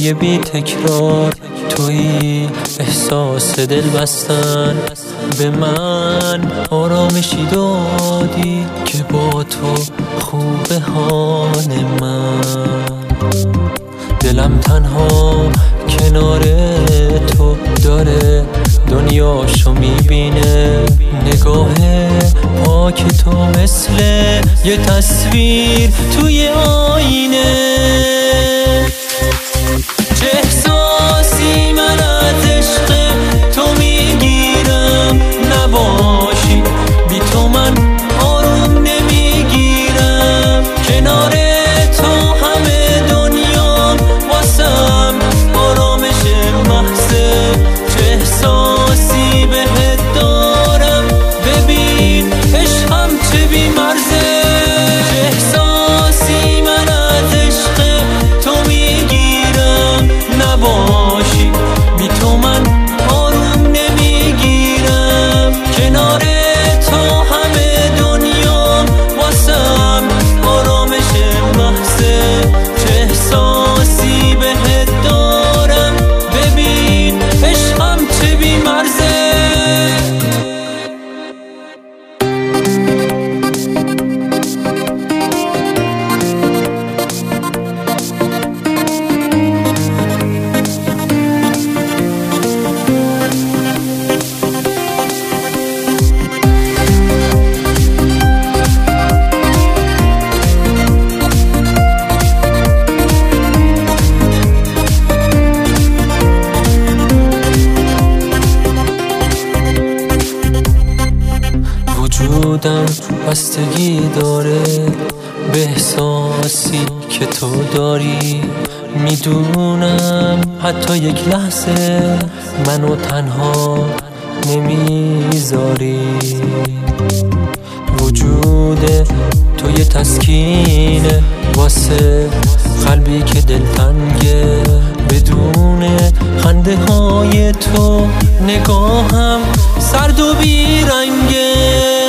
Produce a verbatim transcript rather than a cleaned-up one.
های بی تکرار توی احساس دل بستن به من آرامشی دادی که با تو خوب حال من. دلم تنها کنار تو داره دنیاشو میبینه، نگاه پاک تو مثل یه تصویر توی آینه. چه احساسی من از عشق تو میگیرم، نباشی بی تو من آروم نمیگیرم. کنار تو همه دنیام واسم آرامش محضه. چه احساسی بهت دارم ببین عشقم چه بی مرزه. چه احساسی من از عشق تو میگیرم، نباشی بی تو من آروم نمیگیرم. کنار تو همه دنیام واسم آرامش محضه. چه احساسی بهت دارم ببین عشقم چه بی مرزه. وجودم بستگی داره به احساسی که تو داری. میدونم حتی یک لحظه منو تنها نمیذاری. وجود تو یه تسکینه واسه قلبی که دلتنگه. بدون خنده های تو نگاهم سرد و بیرنگه.